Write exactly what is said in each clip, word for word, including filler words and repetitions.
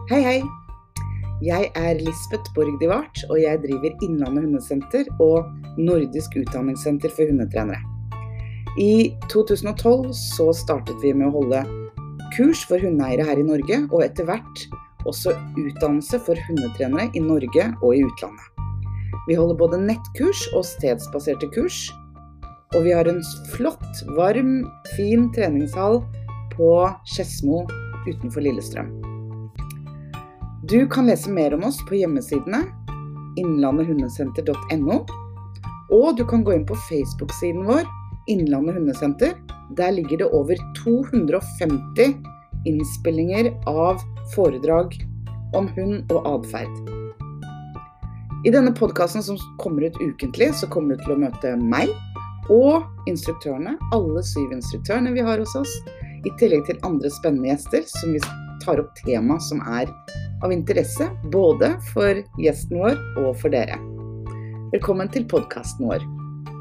Hei, hei! Jeg er Lisbeth Borgdivart, og jeg driver Innlandet Hundesenter og Nordisk Utdanningssenter for hundetrenere. I to tusen og tolv så startet vi med å holde kurs for hundeeiere her i Norge, og etter hvert også utdannelse for hundetrenere i Norge og i utlandet. Vi holder både nettkurs og stedsbaserte kurs, og vi har en flott, varm, fin treningshall på Skedsmo utenfor Lillestrøm. Du kan lese mer om oss på hjemmesidene innlandet hundesenter punktum no, og du kan gå inn på Facebook-siden vår, Innlandet Hundesenter. Der ligger det over to hundre og femti innspillinger av foredrag om hund og adferd. I denne podcasten som kommer ut ukentlig, så kommer du til å møte meg og instruktørene, alle syv instruktørene vi har hos oss, i tillegg til andre spennende gjester som vi tar opp tema som er av interesse, både for gjesten vår og for dere. Velkommen til podcasten vår.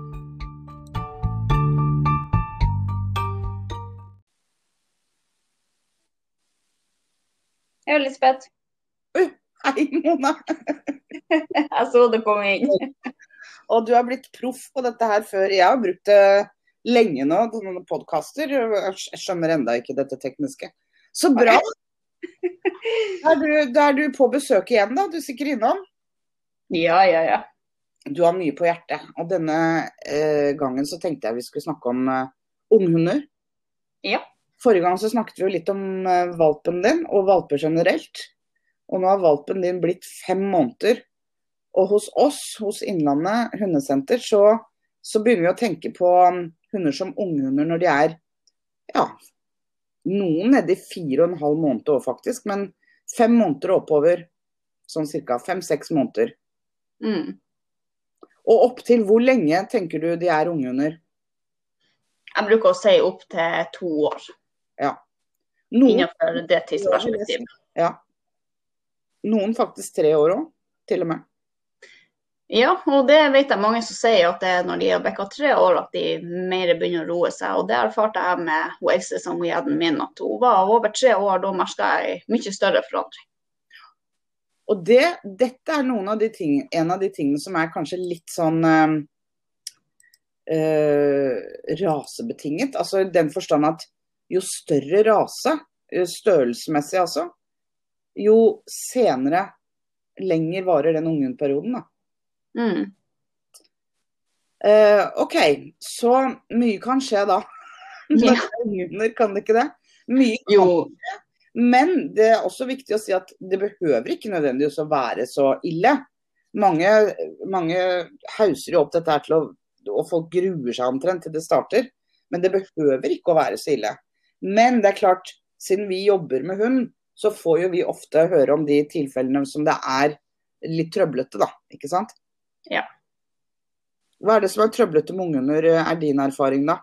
Hei, Lisbeth. Uh, hei, Mona. Jeg så det kom inn. Og du har blitt proff på dette her før. Jeg har brukt det lenge nå, noen podcaster. Jeg skjønner enda ikke dette tekniske. Så bra! Er du, er du på besøk igjen da? Du er sikkert innom? Ja, ja, ja. Du har mye på hjertet. Og denne eh, gangen så tenkte jeg vi skulle snakke om eh, unghunder. Ja. Forrige gang så snakket vi jo litt om eh, valpen din, og valper generelt. Og nå har valpen din blitt fem måneder. Og hos oss, hos Innlandet Hundesenter, så, så begynner vi å tenke på um, hunder som unghunder når de er, ja, noen nede i fire og en halv måned også faktisk, men fem måneder oppover, sånn cirka fem-seks måneder. Mm. Og opp til hvor lenge tenker du de er unghunder? Jeg bruker å si opp til to år. Ja. Noen, innenfor det tidsperspektivet. Ja. Noen faktisk tre år også, til og med. Ja, og det vet jeg mange som sier at det er når de har bekket tre år at de mer begynner å roe seg. Og det erfarte jeg med hun eldste som hun hadde min, at hun var over tre år, da merket jeg mye større forandring. Og det, dette er noen av de ting, en av de tingene som er kanskje litt sånn øh, øh, rasebetinget. Altså i den forstand at jo større rase, størrelsesmessig altså, jo senere, lenger varer den unghundperioden da. Mm. Uh, ok, så mye kan skje da. Ja. Unghunder, kan det ikke det? Mye kan Jo. skje. Men det er også viktig å si at det behøver ikke nødvendigvis å være så ille. Mange, mange hauser jo opp dette her til å, og folk gruer seg omtrent til det starter. Men det behøver ikke å være så ille. Men det er klart, siden vi jobber med hund, så får jo vi ofte høre om de tilfellene som det er litt trøblete da, ikke sant? Ja. Hva er det som er trøblete med unghunder, er din erfaring da?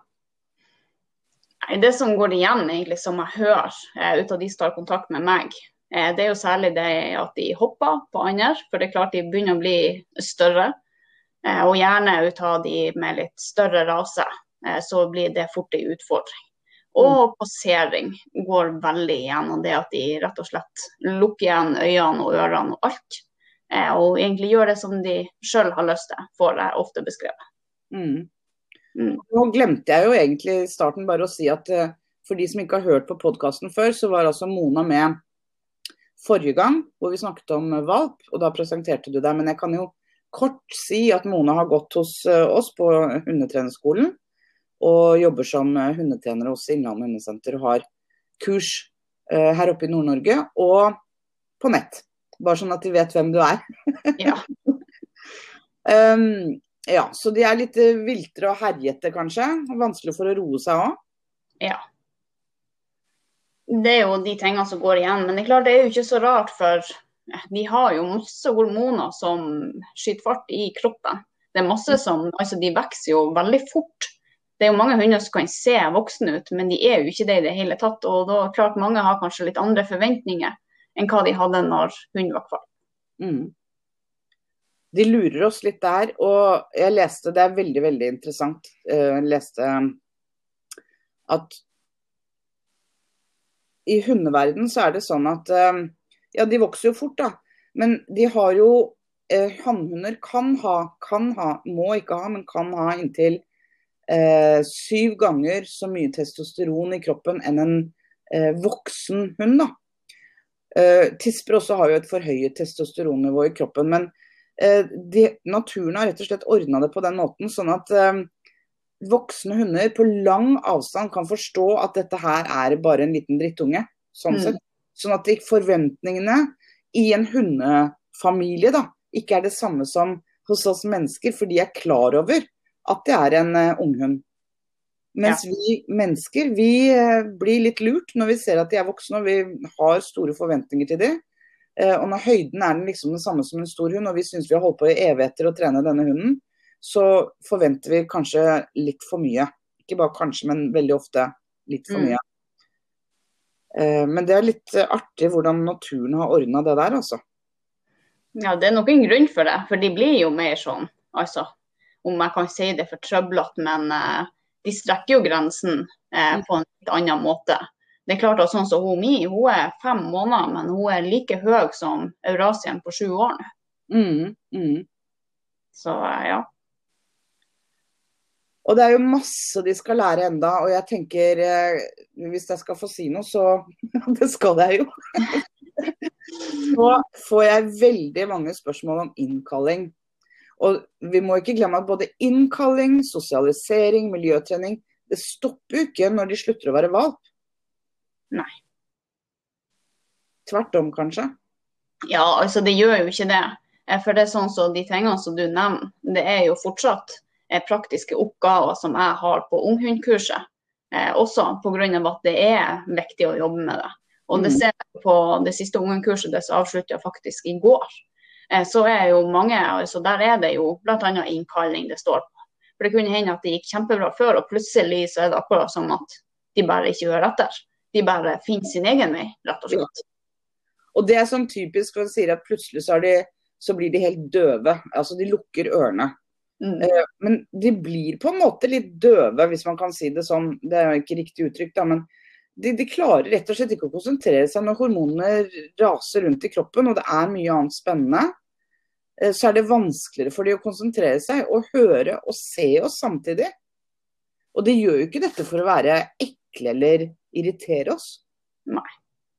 Det som går igjen egentlig, som jeg hører eh, ut av de som tar kontakt med meg, eh, det er jo særlig det at de hopper på andre, for det er klart de begynner å bli større, eh, og gjerne ut av de med litt større rase, eh, så blir det fort en utfordring. Og passering går veldig igjen, og det at de rett og slett lukker igjen øynene og ørene og alt, eh, og egentlig gjør det som de selv har lyst til, får jeg ofte beskrevet. Mm. Mm. Nå glemte jeg jo egentlig i starten bare å si at uh, for de som ikke har hørt på podcasten før, så var altså Mona med forrige gang, hvor vi snakket om uh, valp, og da presenterte du deg, men jeg kan jo kort si at Mona har gått hos uh, oss på hundetrenerskolen, og jobber som uh, hundetrener hos Innlandet Hundesenter, og har kurs uh, her oppe i Nord-Norge, og på nett, bare sånn at de vet hvem du er. Ja. um, Ja, så de er litt viltere og herjete kanskje, vanskelig for å roe seg også. Ja. Det er jo de tingene som går igjen, men det er klart det er jo ikke så rart, for de har jo masse hormoner som skyter fart i kroppen. Det er masse som, altså de vokser jo veldig fort. Det er jo mange hunder som kan se voksne ut, men de er jo ikke det i det hele tatt, og da klart mange har kanskje litt andre forventninger enn hva de hadde når hunden var kvalp. Mm. De lurer oss litt der, og jeg leste, det er veldig, veldig interessant, jeg leste at i hundeverden så er det sånn at ja, de vokser jo fort da, men de har jo, eh, hannhunder kan ha, kan ha, må ikke ha, men kan ha inntil eh, syv ganger så mye testosteron i kroppen enn en eh, voksen hund da. Uh, tisper også har jo et forhøyet testosteronnivå i kroppen, men uh, de, naturen har rett og slett ordnet det på den måten, sånn at uh, voksne hunder på lang avstand kan forstå at dette her er bare en liten drittunge, sånn sett. Mm. Sånn at de forventningene i en hundefamilie da, ikke er det samme som hos oss mennesker, for de er klar over at det er en uh, unghund. Mens ja. Vi mennesker, vi blir litt lurt når vi ser at de er voksne, og vi har store forventninger til dem. Og når høyden er den liksom den samme som en stor hund, og vi synes vi har holdt på i evigheter å trene denne hunden, så forventer vi kanskje litt for mye. Ikke bare kanskje, men veldig ofte litt for mye. Mm. Men det er litt artig hvordan naturen har ordnet det der, altså. Ja, det er nok en grunn for det, for de blir jo mer sånn, altså, om jeg kan si det for trøblet, men... de strekker jo grensen eh, på en litt annen måte. Det er klart at sånn som hun mi, hun er fem måneder, men hun er like høy som Eurasien på sju år. Mm, mm. Så ja. Og det er jo masse de skal lære enda, og jeg tenker, eh, hvis jeg skal få si noe, så det skal jeg jo. Så får jeg veldig mange spørsmål om innkalling. Og vi må ikke glemme at både innkalling, sosialisering, miljøtrening, det stopper jo ikke når de slutter å være valp. Nei. Tvert om, kanskje? Ja, altså det gjør jo ikke det. For det er sånn som de tingene som du nevner, det er jo fortsatt praktiske oppgaver som jeg har på unghundkurset. Eh, også på grunn av at det er viktig å jobbe med det. Og det ser jeg på det siste unghundkurset, det som avsluttet faktisk i går. Så er jo mange, altså der er det jo blant annet innkalling det står på. For det kunne hende at det gikk kjempebra før, og plutselig så er det akkurat som at de bare ikke gjør etter. De bare finner sin egen vei, rett og slett. Ja. Og det er sånn typisk for å si at plutselig så, de, så blir de helt døve, altså de lukker ørene. Mm. Men de blir på en måte litt døve, hvis man kan si det sånn, det er ikke riktig uttrykk da, men de, de klarer rett og slett ikke å konsentrere seg når hormoner raser rundt i kroppen, og det er mye annet spennende. Så er det vanskeligere for de å konsentrere seg og høre og se oss samtidig. Og de gjør jo ikke dette for å være ekle eller irritere oss. Nei.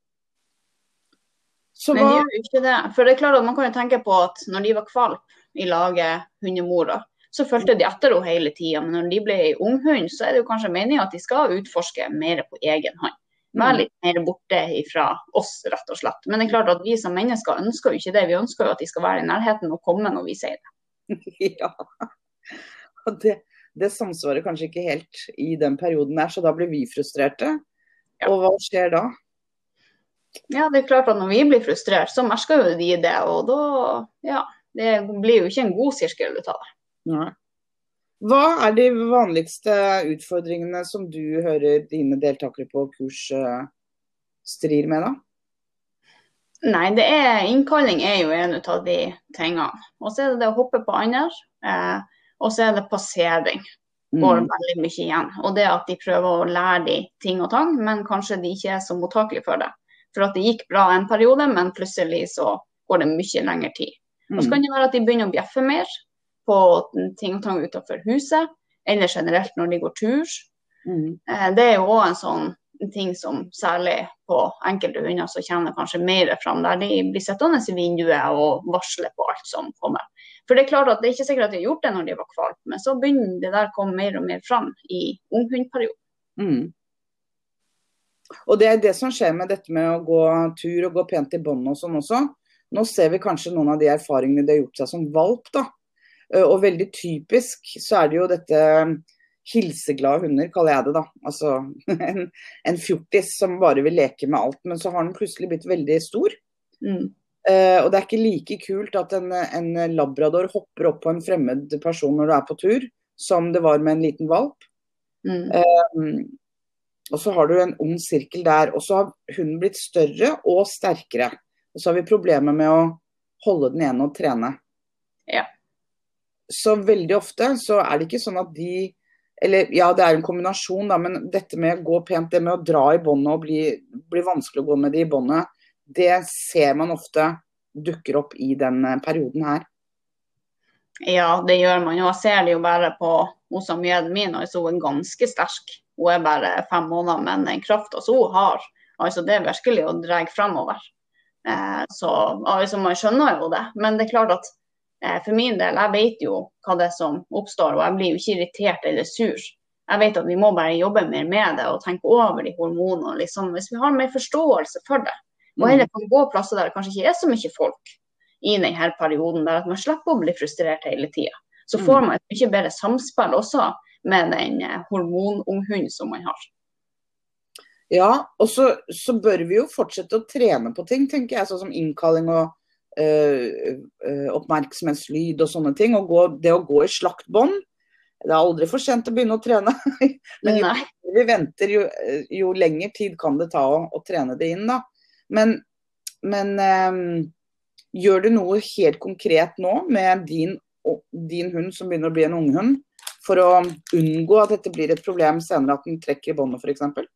Så Men hva... de gjør jo ikke det. For det er klart at man kan jo tenke på at når de var kvalp i laget hundemora, så følte de etter henne hele tiden. Men når de ble ung hund, så er det jo kanskje meningen at de skal utforske mer på egen hånd. Være litt mer borte fra oss, rett og slett. Men det er klart at vi som mennesker ønsker jo ikke det. Vi ønsker jo at de skal være i nærheten og komme når vi sier det. Ja, og det, det samsvarer kanskje ikke helt i den perioden der, så da blir vi frustrerte. Ja. Og hva skjer da? Ja, det er klart at når vi blir frustrert, så merker jo de det, og da, ja, det blir jo ikke en god sirkel ut av det. Nei. Hva er de vanligste utfordringene som du hører dine deltakere på kurs uh, strir med da? Nei, det er, innkalling er jo en av de tingene. Og så er det det å hoppe på andre, eh, og så er det passering. Går mm. veldig mye igjen. Og det at de prøver å lære de ting og tang, men kanskje de ikke er så mottakelige for det. For at det gikk bra en periode, men plutselig så går det mye lengre tid. Mm. Og så kan det være at de begynner å bjeffe mer på ting og tang utenfor huset, eller generelt når de går tur. Mm. Eh, det er jo også en sånn ting som særlig på enkelte hunder så kjenner kanskje mer frem der de blir sittende i vinduet og varsler på alt som kommer. For det er klart at det er ikke sikkert at de har gjort det når de var kvalp, men så begynner det der å komme mer og mer frem i unghundperioden. Mm. Og det er det som skjer med dette med å gå tur og gå pent i bånd og sånn også. Nå ser vi kanskje noen av de erfaringene de har gjort seg som valp da. Og veldig typisk så er det jo dette hilseglade hunder, kaller jeg det da. Altså en, en fjortis som bare vil leke med alt, men så har den plutselig blitt veldig stor. Mm. Uh, og det er ikke like kult at en, en labrador hopper opp på en fremmed person når du er på tur, som det var med en liten valp. Mm. Uh, og så har du en ung sirkel der, og så har hunden blitt større og sterkere. Og så har vi problemer med å holde den igjen og trene. Ja. Så veldig ofte så er det ikke sånn at de, eller ja, det er en kombinasjon da, men dette med å gå pent, det med å dra i båndet og bli, bli vanskelig å gå med det i båndet, det ser man ofte dukker opp i den perioden her. Ja, det gjør man. Og jeg ser det jo bare på hun Samoyeden min, altså hun er ganske sterk. Hun er bare fem måneder, men den kraften som hun har, altså det er virkelig å dra fremover. Eh, så altså man skjønner jo det, men det er klart at eh, for min del, jeg vet jo hva det er som oppstår, og jeg blir jo ikke irritert eller sur. Jeg vet at vi må bare jobbe mer med det og tenke over de hormonene, liksom, hvis vi har mer forståelse for det. Og heller kan gå plasser der det kanskje ikke er så mye folk i denne perioden, der at man slipper å bli frustrert hele tiden. Så får man et mye bedre samspill også med den hormonunghunden som man har. Ja, og så, så bør vi jo fortsette å trene på ting, tenker jeg, sånn som innkalling og øh, øh, oppmerksomhetslyd og sånne ting, og gå, det å gå i slaktbånd. Det er aldri for sent å begynne å trene, men jo, vi venter, jo, jo lengre tid kan det ta å, å trene det inn da. Men, men øh, gjør du noe helt konkret nå med din, din hund som begynner å bli en unghund, for å unngå at dette blir et problem senere, at den trekker i båndet for eksempel?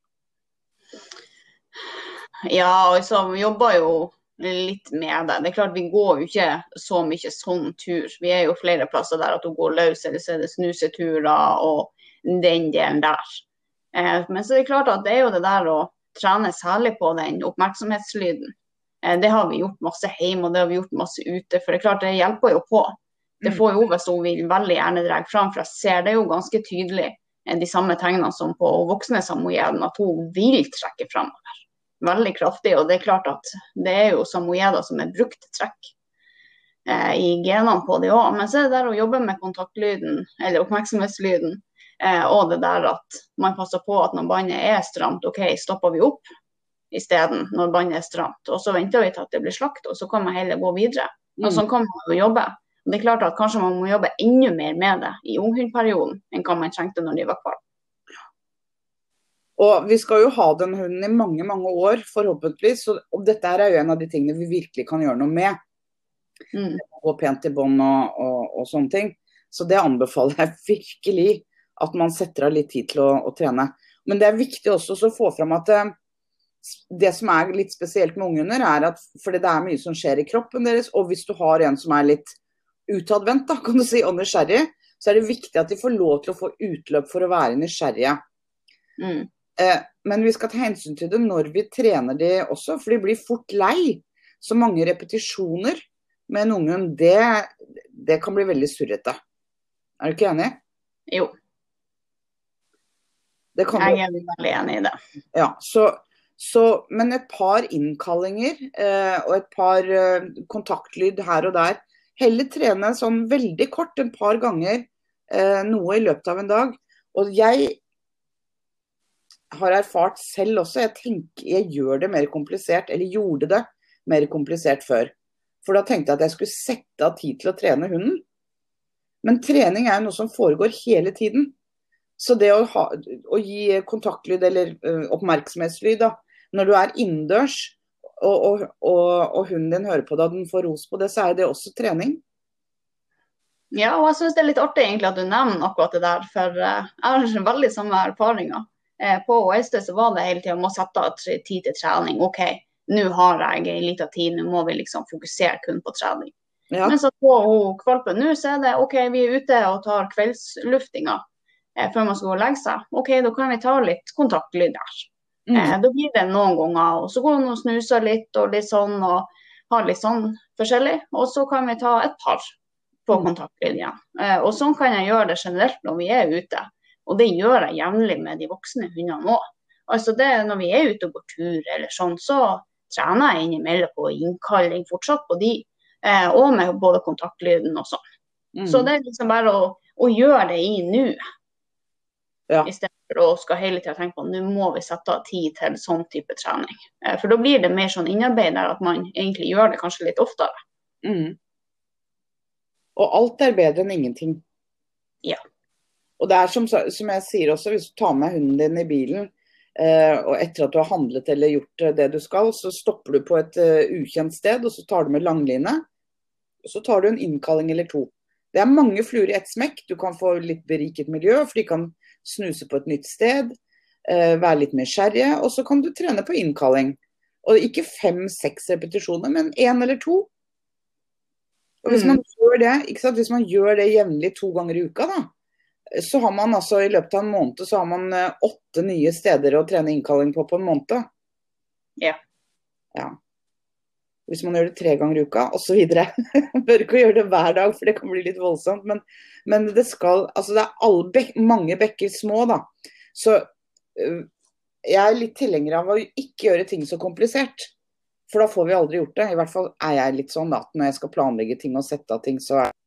Ja, altså, vi jobber jo litt med det. Det er klart, vi går jo ikke så mye sånn tur. Vi er jo flere plasser der at du går løs, eller så er det snuseturer og den delen der. Eh, men så er det klart at det er jo det der å trene særlig på den oppmerksomhetslyden. Eh, det har vi gjort masse hjemme, og det har vi gjort masse ute, for det er klart, det hjelper jo på. Det får jo hvis hun vil veldig gjerne dra fram, for jeg ser det jo ganske tydelig de samme tegnene som på voksne samoyeden, at hun vil trekke fremover. Veldig kraftig, og det er klart at det er jo samoyeder som er brukt til trekk eh, i genene på det også. Men så er det der å jobbe med kontaktlyden, eller oppmerksomhetslyden, eh, og det der at man passer på at når bandet er stramt, ok, stopper vi opp i stedet når bandet er stramt, og så venter vi til at det blir slakt, og så kan man heller gå videre. Og sånn kan man jo jobbe. Det er klart at kanskje man må jobbe enda mer med det i unghundperioden enn hva man trengte når de var kvar. Og vi skal jo ha den hunden i mange, mange år, forhåpentligvis, og dette er jo en av de tingene vi virkelig kan gjøre noe med. Mm. Gå pent i bånd og, og, og sånne ting. Så det anbefaler jeg virkelig at man setter av litt tid til å, å trene. Men det er viktig også å få frem at det, det som er litt spesielt med unghunder er at, fordi det er mye som skjer i kroppen deres, og hvis du har en som er litt utadvendt, da, kan du si, og nysgjerrig, så er det viktig at de får lov til å få utløp for å være nysgjerrige. Mm. Eh, men vi skal ta hensyn til det når vi trener de også, for de blir fort lei. Så mange repetisjoner med en unghund, det, det kan bli veldig surrete. Er du ikke enig? Jo. Det kan Jeg er veldig enig i det. Ja, så, så, men et par innkallinger eh, og et par eh, kontaktlyd her og der, heller trene sånn veldig kort, en par ganger, eh, noe i løpet av en dag. Og jeg har erfart selv også, jeg tenker, jeg gjør det mer komplisert, eller gjorde det mer komplisert før. For da tenkte jeg at jeg skulle sette av tid til å trene hunden. Men trening er jo noe som foregår hele tiden. Så det å, ha, å gi kontaktlyd eller uh, oppmerksomhetslyd da, når du er innendørs, Og, og, og, og hunden din hører på det, og den får ros på det, så er det også trening. Ja, og jeg synes det er litt artig egentlig at du nevner akkurat det der, for uh, jeg har veldig samme erfaringer. Eh, på O S D så var det hele tiden, må sette av tid til trening. Ok, nå har jeg en liten tid, nå må vi liksom fokusere kun på trening. Ja. Men så på hun kvalpen, nå så er det, ok, vi er ute og tar kveldsluftinger eh, før man skal gå og legge seg. Ok, da kan vi ta litt kontaktlyd der. Mm. Eh, da blir det noen ganger, og så går hun og snuser litt og litt sånn, og har litt sånn forskjellig, og så kan vi ta et par på mm. kontaktlyd igjen. Eh, og sånn kan jeg gjøre det generelt når vi er ute, og det gjør jeg jevnlig med de voksne hundene også. Altså det, når vi er ute og går tur eller sånn, så trener jeg innimellom på innkalling fortsatt på de, eh, og med både kontaktlyden og sånn. Mm. Så det er liksom bare å, å gjøre det i nu. Ja. I stedet for å skal hele tiden tenke på nå må vi sette av tid til sånn type trening. For da blir det mer sånn innarbeid der at man egentlig gjør det kanskje litt oftere. Mm. Og alt er bedre enn ingenting. Ja. Og det er som, som jeg sier også, hvis du tar med hunden din i bilen, eh, og etter at du har handlet eller gjort det du skal, så stopper du på et uh, ukjent sted, og så tar du med langline, og så tar du en innkalling eller to. Det er mange fluer i ett smekk. Du kan få litt beriket miljø, for de kan snuse på et nytt sted, uh, være litt mer skjerrige, og så kan du trene på innkalling. Og ikke fem, seks repetisjoner, men en eller to. Og hvis Mm. man gjør det, ikke sant? Hvis man gjør det jevnlig to ganger i uka da, så har man altså i løpet av en måned, så har man eh, åtte nye steder å trene innkalling på på en måned. Ja. Ja. Hvis man gjør det tre ganger i uka, og så videre. Bør ikke gjøre det hver dag, for det kan bli litt voldsomt. Men, men det skal, altså det er alle bek, mange bekker små da. Så øh, jeg er litt tilhenger av å ikke gjøre ting så komplisert. For da får vi aldri gjort det. I hvert fall er jeg litt sånn da, at når jeg skal planlegge ting og sette av ting, så er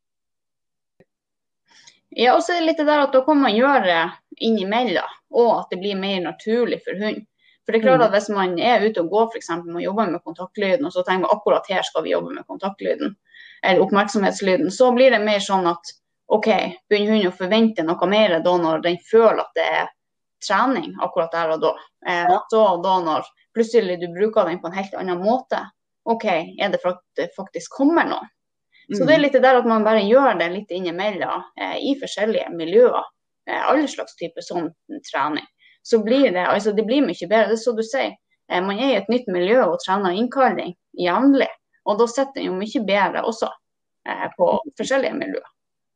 Ja, og så er det litt det der at da kan man gjøre det innimellom, og at det blir mer naturlig for hund. For det er klart at hvis man er ute og går, for eksempel, man jobber med kontaktlyden, og så tenker man akkurat her skal vi jobbe med kontaktlyden, eller oppmerksomhetslyden, så blir det mer sånn at, ok, begynner hunden å forvente noe mer da når den føler at det er trening akkurat der og da. Eh, så da når plutselig du bruker den på en helt annen måte, ok, er det for at det faktisk kommer noe? Så det er litt det der at man bare gjør det litt innimellom eh, i forskjellige miljøer, eh, alle slags typer sånn trening. Så blir det, altså det blir mye bedre, det er så du sier, eh, man er i et nytt miljø og trener innkalling jevnlig, og da setter det jo mye bedre også eh, på forskjellige miljøer.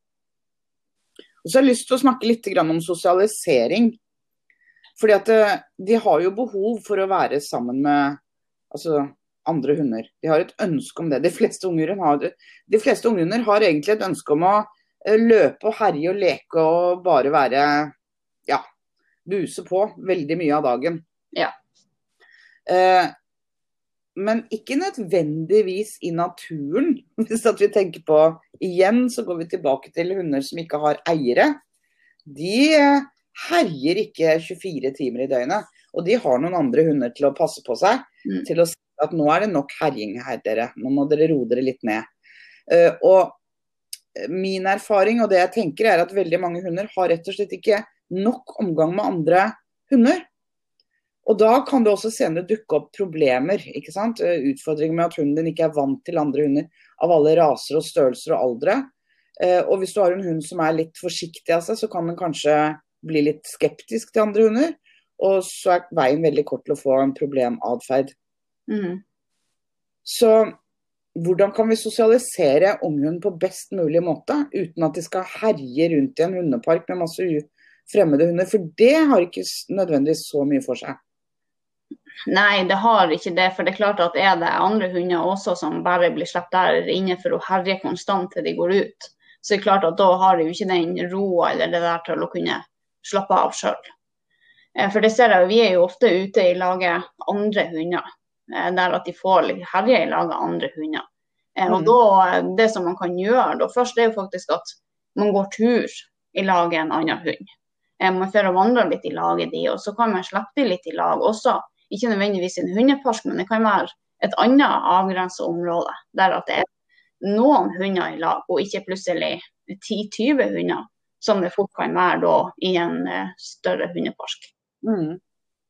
Og så har jeg lyst til å snakke litt grann om sosialisering, fordi at eh, de har jo behov for å være sammen med, altså, andre hunder. De har et ønske om det. De fleste unger har, de fleste unger har egentlig et ønske om å løpe og herje og leke og bare være, ja, buse på veldig mye av dagen. Ja. Eh, men ikke nødvendigvis i naturen. Hvis at vi tenker på, igjen så går vi tilbake til hunder som ikke har eiere. De herjer ikke tjuefire timer i døgnet. Og de har noen andre hunder til å passe på seg, mm. til å si at nå er det nok herjing her dere, nå må dere roe dere litt ned. Uh, og min erfaring og det jeg tenker er at veldig mange hunder har rett og slett ikke nok omgang med andre hunder. Og da kan det også senere dukke opp problemer, ikke sant? Utfordringer med at hunden din ikke er vant til andre hunder av alle raser og størrelser og aldre. Uh, og hvis du har en hund som er litt forsiktig av seg, så kan den kanskje bli litt skeptisk til andre hunder, og så er veien veldig kort til å få en problemadferd. Mm. Så hvordan kan vi sosialisere unghunden på best mulig måte, uten at de skal herje rundt i en hundepark med masse fremmede hunder, for det har ikke nødvendigvis så mye for seg. Nei, det har ikke det, for det er klart at er det andre hunder også som bare blir slept der inne for å herje konstant til de går ut, så er det klart at da har de jo ikke den roa eller det der til å kunne slappe av selv. For det ser jeg, vi er jo ofte ute i laget andre hunder, der at de får herje i lag av andre hunder. Mm. Og da, det som man kan gjøre, da først er jo faktisk at man går tur i lag en annen hund. Man får vandre litt i laget de, og så kan man slippe de litt i lag også. Ikke nødvendigvis i en hundepark, men det kan være et annet avgrenset område, der at det er noen hunder i lag, og ikke plutselig ti til tjue hunder, som det fort kan være da i en større hundepark. Mm.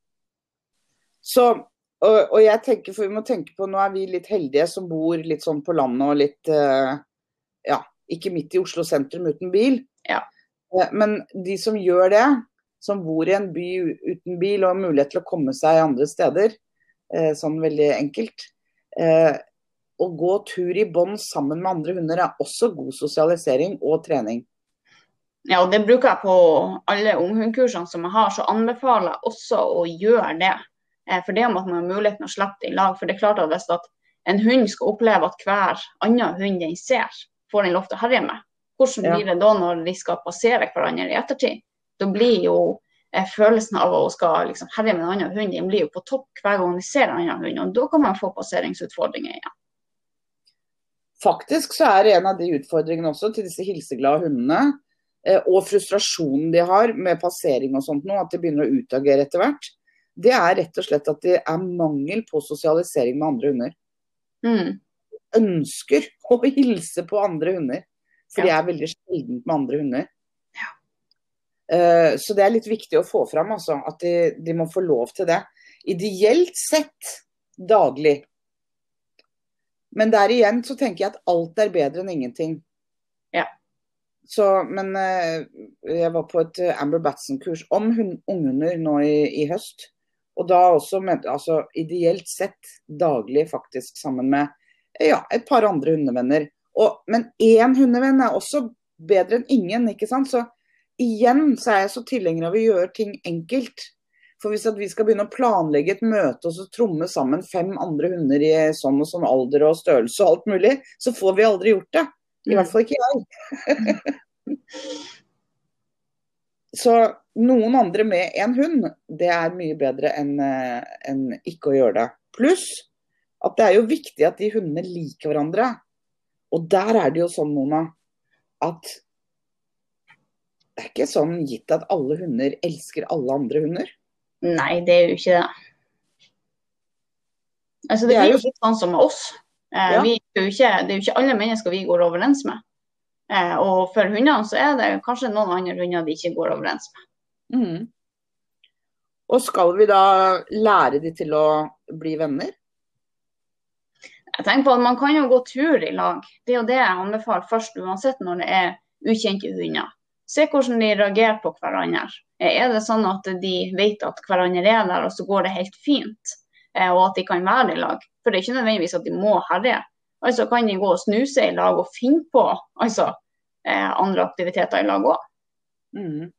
Så Og, og jeg tenker, for vi må tenke på, nå er vi litt heldige som bor litt sånn på landet og litt, uh, ja, ikke midt i Oslo sentrum uten bil. Ja. Uh, men de som gjør det, som bor i en by uten bil og har mulighet til å komme seg andre steder, uh, sånn veldig enkelt, uh, å gå tur i bånd sammen med andre hunder er også god sosialisering og trening. Ja, og det bruker jeg på alle unghundkursene som jeg har, så anbefaler jeg også å gjøre det. For det om at man har muligheten å slippe det i lag. For det er klart at hvis at en hund skal oppleve at hver annen hund den ser, får den lov til å herje med. Hvordan blir det da når de skal passere hverandre i ettertid? Da blir jo eh, følelsen av å skal liksom, herje med en annen hund, den blir jo på topp hver gang de ser en annen hund. Og da kan man få passeringsutfordringer igjen. Faktisk så er en av de utfordringene også til disse hilseglade hundene, eh, og frustrasjonen de har med passering og sånt nå, at de begynner å utagere etter hvert. Det er rett og slett at det er mangel på sosialisering med andre hunder. Mm. Ønsker å hilse på andre hunder, for ja. De er veldig sjeldent med andre hunder. Ja. Uh, så det er litt viktig å få fram, altså, at de, de må få lov til det. Ideelt sett daglig. Men der igjen så tenker jeg at alt er bedre enn ingenting. Ja. Så, men uh, jeg var på et Amber Batson-kurs om ungehunder nå i, i høst. Og da også, med, altså ideelt sett, daglig faktisk sammen med ja, et par andre hundevenner. Og, men én hundevenn er også bedre enn ingen, ikke sant? Så igjen så er jeg så tilhenger av å gjøre ting enkelt. For hvis at vi skal begynne å planlegge et møte og så tromme sammen fem andre hunder i sånn og sånn alder og størrelse og alt mulig, så får vi aldri gjort det. I hvert fall ikke jeg. Så noen andre med en hund, det er mye bedre enn, enn ikke å gjøre det. Pluss at det er jo viktig at de hundene liker hverandre. Og der er det jo sånn, Mona, at det er ikke sånn gitt at alle hunder elsker alle andre hunder. Nei, det er jo ikke det. Altså, det, det blir jo litt sånn som med oss. Eh, ja. vi er jo ikke, det er jo ikke alle mennesker vi går overens med. Eh, og for hundene så er det kanskje noen andre hunder de ikke går overens med. Mm. Og skal vi da lære de til å bli venner? Jeg tenker på at man kan jo gå tur i lag. Det er jo det jeg anbefaler først, uansett når det er ukjente hunder. Se hvordan de reagerer på hverandre. Er det sånn at de vet at hverandre er der, og så går det helt fint, og at de kan være i lag? For det er ikke nødvendigvis at de må herre. Altså kan de gå og snuse i lag og finne på altså, andre aktiviteter i lag også. Mm.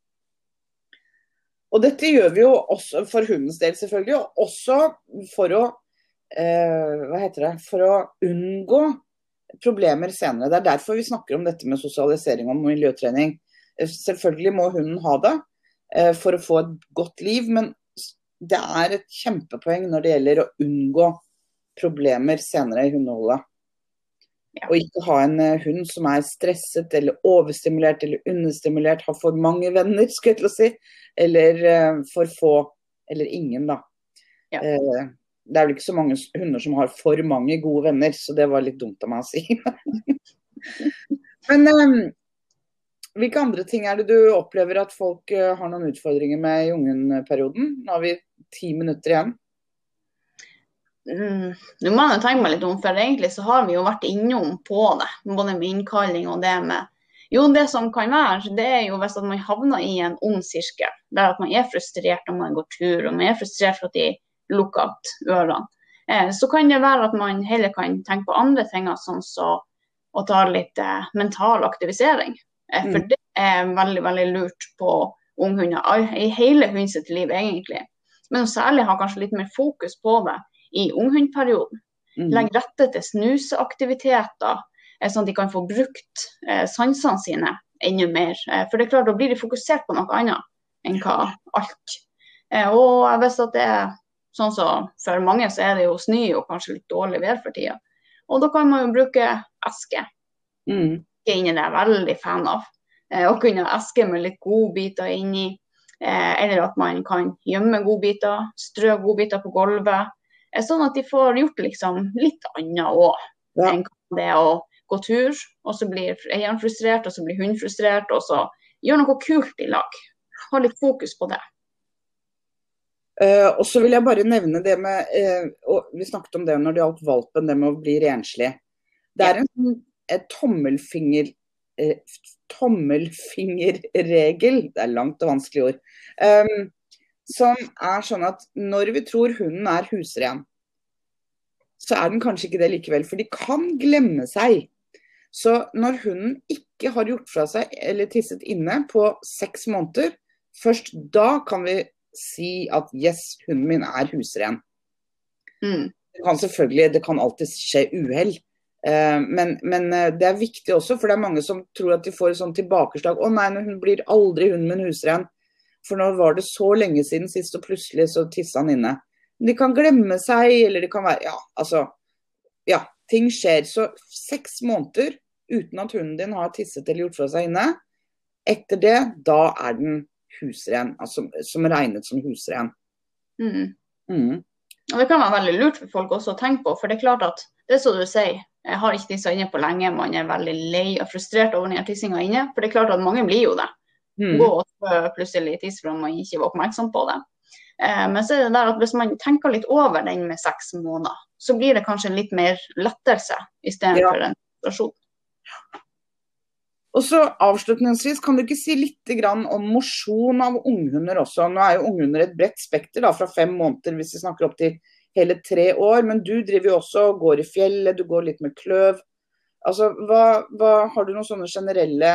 Og dette gjør vi jo også for hundens del selvfølgelig, og også for å, eh, hva heter det, for å unngå problemer senere. Det er derfor vi snakker om dette med sosialisering og miljøtrening. Selvfølgelig må hunden ha det eh, for å få et godt liv, men det er et kjempepoeng når det gjelder å unngå problemer senere i hundeholdet. Ja. Og ikke ha en uh, hund som er stresset eller overstimulert eller understimulert, har for mange venner, skal jeg til å si, eller uh, for få, eller ingen da. Ja. Uh, det er vel ikke så mange hunder som har for mange gode venner, så det var litt dumt av meg å si. Men um, hvilke andre ting er det du opplever at folk uh, har noen utfordringer med i ungen-perioden? Nå har vi ti minutter igjen. Mm, nå må jeg tenke meg litt om, for egentlig så har vi jo vært innom på det, både med innkalling og det med, jo det som kan være, det er jo hvis at man havner i en ond sirkel, der at man er frustrert når man går tur, og man er frustrert for at de lukker ut ørene. Eh, så kan det være at man heller kan tenke på andre ting, sånn så å ta litt eh, mental aktivisering. Eh, for mm. det er veldig, veldig lurt på unghunder, i hele hundsitt liv egentlig. Men særlig ha kanskje litt mer fokus på det i unghundperioden. Mm. Legg rette til snuseaktiviteter, eh, sånn at de kan få brukt eh, sansene sine enda mer. Eh, for det er klart, da blir de fokusert på noe annet enn hva alt. Eh, og jeg vet at det er sånn så for mange så er det jo snø og kanskje litt dårlig vær for tida. Og da kan man jo bruke eske. Mm. Ingen er veldig fan av. Eh, å kunne eske med litt godbiter inni. Eh, eller at man kan gjemme godbiter, strø godbiter på gulvet. Eh, sånn at de får gjort liksom litt annet også. Ja. Enn det å gå tur, og så blir eieren frustrert, og så blir hun frustrert, og så gjør noe kult i lag. Ha litt fokus på det. Uh, og så vil jeg bare nevne det med, uh, og vi snakket om det når det gjaldt valpen, det med å bli renslig. Det er en, en tommelfinger, uh, tommelfingerregel, det er langt og vanskelig ord, um, som er sånn at når vi tror hunden er husren, så er den kanskje ikke det likevel, for de kan glemme seg. Så når hunden ikke har gjort fra seg eller tisset inne på seks måneder, først da kan vi si at yes, hunden min er husren. Mm. Det kan selvfølgelig, det kan alltid skje uhell. Uh, men, men uh, det er viktig også, for det er mange som tror at de får et sånn tilbakeslag. Å nei, hun blir aldri hunden min husren. For nå var det så lenge siden sist, og plutselig så tisset han inne. De kan glemme seg, eller det kan være, ja, altså, ja, ting skjer. Så seks måneder uten at hunden din har tisset eller gjort fra seg inne, etter det, da er den husren, altså som regnet som husren. Mm. Mm. Og det kan være veldig lurt for folk også å tenke på, for det er klart at det er så du sier, jeg har ikke tisset inne på lenge, man er veldig lei og frustrert over den tissinga inne, for det er klart at mange blir jo det. Mm. Gå og plutselig tiss for man ikke var oppmerksom på det. Eh, men så er det der at hvis man tenker litt over den med seks måneder, så blir det kanskje litt mer lettelse i stedet ja. for en situasjon. Og så avslutningsvis, kan du ikke si litt grann om mosjon av unghunder også? Nå er jo unghunder et bredt spekter da, fra fem måneder hvis vi snakker opp til hele tre år, men du driver jo også og går i fjellet, du går litt med kløv. Altså, hva, hva, har du noen sånne generelle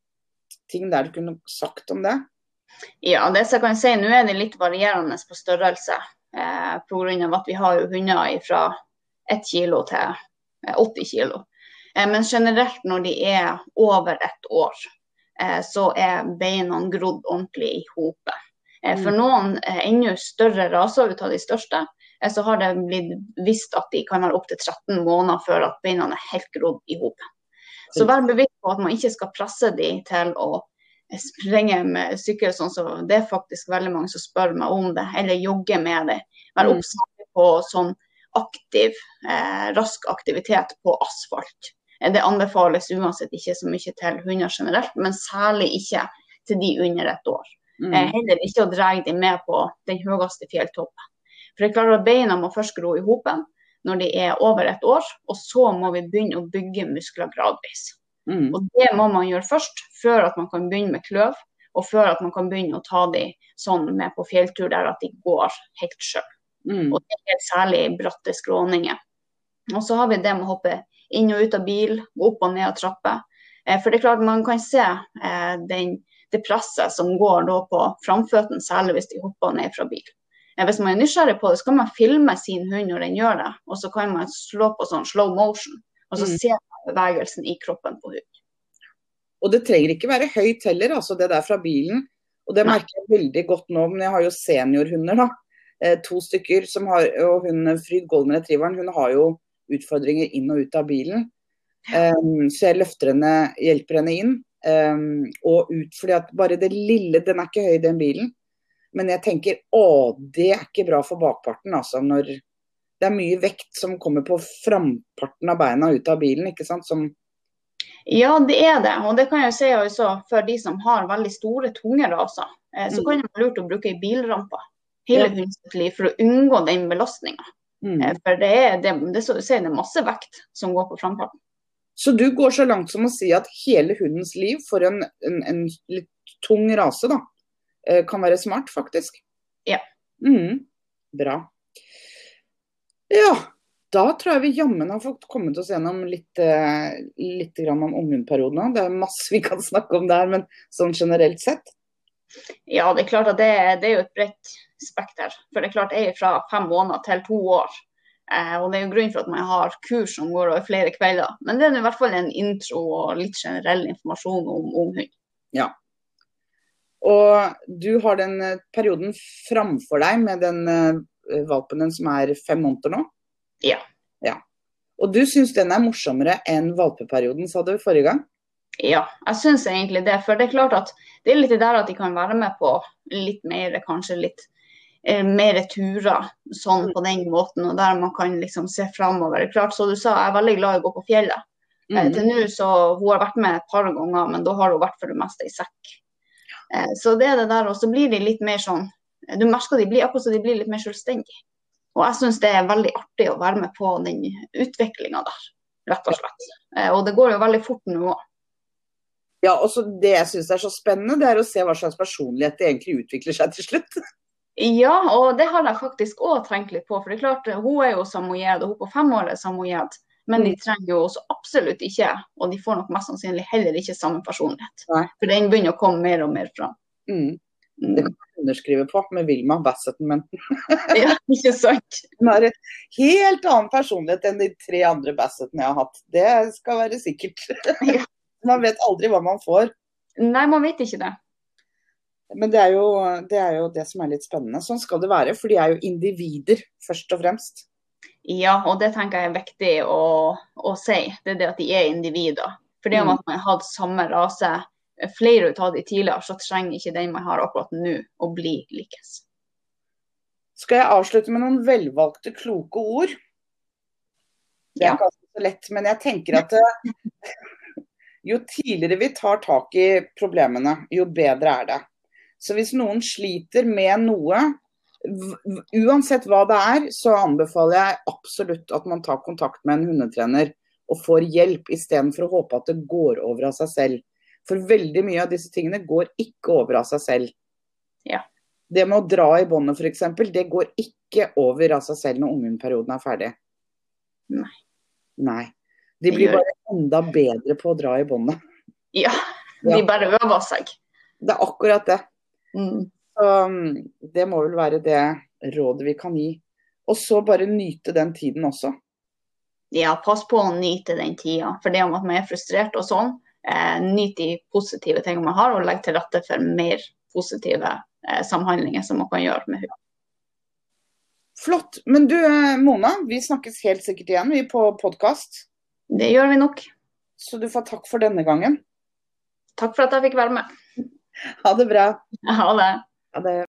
ting der du kunne sagt om det? Ja, det som jeg kan si, nå er det litt varierende på størrelse, eh, på grunn av at vi har jo hunder fra ett kilo til åtti kilo. Men generelt når de er over ett år, så er beina grodd ordentlig i hope. For noen enda større raser ut av de største, så har det blitt visst at de kan være opp til tretten måneder før at beina er helt grodd i hope. Så vær bevisst på at man ikke skal presse de til å sprenge med sykkel, sånn så det er faktisk veldig mange som spør meg om det, eller jogge med det. Vær oppsatt på sånn aktiv, eh, rask aktivitet på asfalt. Det anbefales uansett ikke så mye til hunder generelt, men særlig ikke til de under ett år. Mm. Heller ikke å dra de med på den høyeste fjelltoppen. For det er klart at beina må først gro i hopen når de er over ett år, og så må vi begynne å bygge muskler gradvis. Mm. Og det må man gjøre først, før at man kan begynne med kløv, og før at man kan begynne å ta de sånn med på fjelltur der at de går helt selv. Mm. Og det er særlig bratte skråninger. Og så har vi det med å hoppe inn og ut av bil, opp og ned av trapper. Eh, for det er klart man kan se eh, den, det presset som går da på framføtten, særlig hvis de hopper ned fra bil. Eh, hvis man er nysgjerrig på det, så kan man filme sin hund når den gjør det, og så kan man slå på sånn slow motion, og så mm. ser man bevegelsen i kroppen på hunden. Og det trenger ikke være høyt heller, altså det der fra bilen, og det merker jeg veldig godt nå, men jeg har jo seniorhunder da, eh, to stykker som har, og hun Fryd Golden Retrieveren, hun har jo utfordringer inn og ut av bilen. Um, så jeg løfter henne, hjelper henne inn, um, og ut, fordi at bare det lille, den er ikke høy den bilen, men jeg tenker, å, det er ikke bra for bakparten, altså, når det er mye vekt som kommer på framparten av beina ut av bilen, ikke sant, som... Ja, det er det, og det kan jeg si også for de som har veldig store, tunge raser, eh, så kan det være lurt å bruke i bilrampa hele ja. Hundens liv for å unngå den belastningen. Mm. For det er, det, det, så, det er masse vekt som går på framparten. Så du går så langt som å si at hele hundens liv for en, en, en litt tung rase da, kan være smart faktisk? Ja. Mm. Bra. Ja, da tror jeg vi jammen har fått kommet oss gjennom litt, litt grann om unghundperioden. Det er masse vi kan snakke om der, men sånn generelt sett. Ja, det er klart at det, det er jo et bredt spekter. For det er klart jeg er fra fem måneder til to år. Eh, og det er jo grunn for at man har kurs som går over flere kvelder. Men det er i hvert fall en intro og litt generell informasjon om, om hund. Ja. Og du har den perioden framfor deg med den uh, valpen den som er fem måneder nå? Ja. Ja. Og du synes den er morsommere enn valpeperioden, sa du forrige gang? Ja, jeg synes egentlig det, for det er klart at det er litt det der at de kan være med på litt mer, kanskje litt eh, mer turer, sånn på den måten, og der man kan liksom se fremover. Det er klart, så du sa, jeg er veldig glad i å gå på fjellet. Mm. Eh, til nå så, hun har vært med et par ganger, men da har hun vært for det meste i sekk. Eh, så det er det der, og så blir de litt mer sånn, du merker de blir akkurat så de blir litt mer selvstendige. Og jeg synes det er veldig artig å være med på den utviklingen der, rett og slett. Eh, og det går jo veldig fort nå også. Ja, og så det jeg synes er så spennende, det er å se hva slags personlighet det egentlig utvikler seg til slutt. Ja, og det har jeg faktisk også tenkt litt på, for det er klart, hun er jo samoyed, og hun på fem år er samoyed, men de trenger jo også absolutt ikke, og de får nok mest sannsynlig heller ikke samme personlighet. Nei. For den begynner å komme mer og mer fram. Mm. Det kan jeg underskrive på med Vilma Bassetten, men... Ja, ikke sant. Hun har en helt annen personlighet enn de tre andre Bassetten jeg har hatt. Det skal være sikkert. Ja. Man vet aldri hva man får. Nei, man vet ikke det. Men det er, jo, det er jo det som er litt spennende. Sånn skal det være, for de er jo individer, først og fremst. Ja, og det tenker jeg er viktig å, å si. Det er det at de er individer. For det om at man har hatt samme rase, flere ut av de tidligere, så trenger ikke den man har akkurat nå å bli likes. Skal jeg avslutte med noen velvalgte, kloke ord? Det er ja. Kanskje så lett, men jeg tenker at... Jo tidligere vi tar tak i problemene, jo bedre er det. Så hvis noen sliter med noe, uansett hva det er, så anbefaler jeg absolutt at man tar kontakt med en hundetrener og får hjelp, i stedet for å håpe at det går over av seg selv. For veldig mye av disse tingene går ikke over av seg selv. Ja. Det med å dra i båndet for eksempel, det går ikke over av seg selv når ungeperioden er ferdig. Nei. Nei. De blir bare enda bedre på å dra i båndet. Ja, de Ja. bare øver seg. Det er akkurat det. Mm. Så det må vel være det rådet vi kan gi. Og så bare nyte den tiden også. Ja, pass på å nyte den tida. For det om at man er frustrert og sånn, eh, nyt de positive tingene man har, og legg til rette for mer positive eh, samhandlinger som man kan gjøre med henne. Flott. Men du, Mona, vi snakkes helt sikkert igjen vi på podcast. Det gjør vi nok. Så du får takk for denne gangen. Takk for at jeg fikk være med. Ha det bra. Ha det. Ha det.